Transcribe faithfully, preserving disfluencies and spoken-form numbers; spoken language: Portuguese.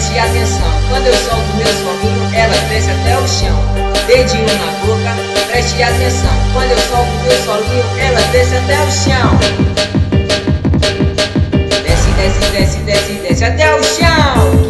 preste atenção. Quando eu solto meu solinho, ela desce até o chão. Dedinho na boca, preste atenção. Quando eu solto meu solinho, ela desce até o chão. Desce, desce, desce, desce, desce até o chão.